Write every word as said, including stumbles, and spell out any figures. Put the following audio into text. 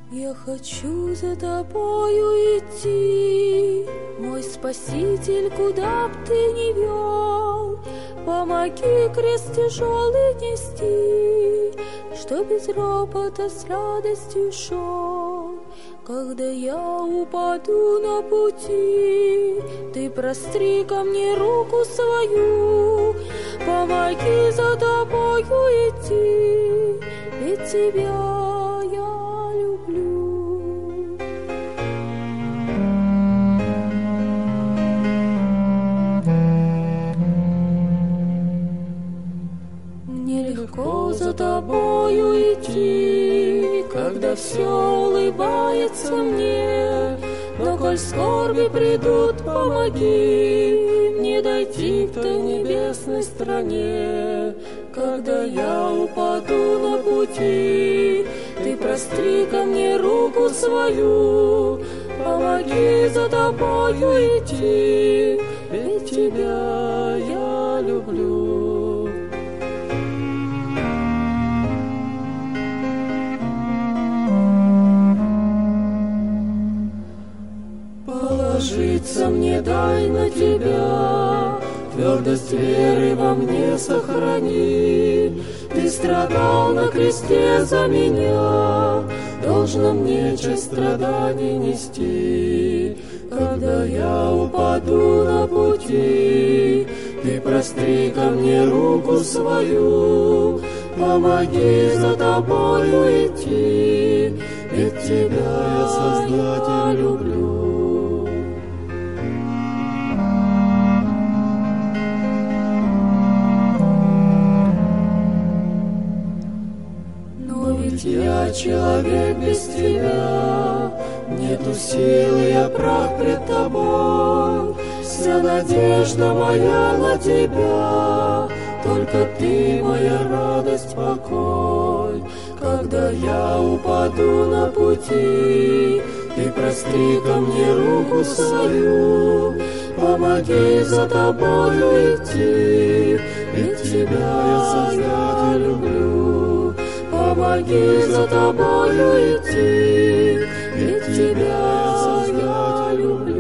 Я хочу за тобою идти, мой Спаситель, куда б ты ни вел. Помоги крест тяжелый нести, что без ропота с радостью шел. Когда я упаду на пути, ты простри ко мне руку свою. Помоги за тобою идти, ведь тебя я люблю. Мне легко за тобою идти, когда все улыбается мне. Но коль скорби придут, помоги мне дойти к той небесной стране. Когда я упаду на пути, ты простри ко мне руку свою. Помоги за тобою идти, ведь тебя я люблю. Положиться мне дай на тебя, твердость веры во мне сохрани. Ты страдал на кресте за меня, должно мне часть страданий нести. Когда я упаду на пути, ты простри ко мне руку свою. Помоги за тобою идти, ведь тебя я, Создатель, люблю. Я человек без тебя, нету силы, я прах пред тобой. Вся надежда моя на тебя, только ты моя радость, покой. Когда я упаду на пути, ты простри ко мне руку свою. Помоги за тобою идти, ведь тебя я, Создатель, люблю. Помоги за тобою идти, ведь тебя я люблю.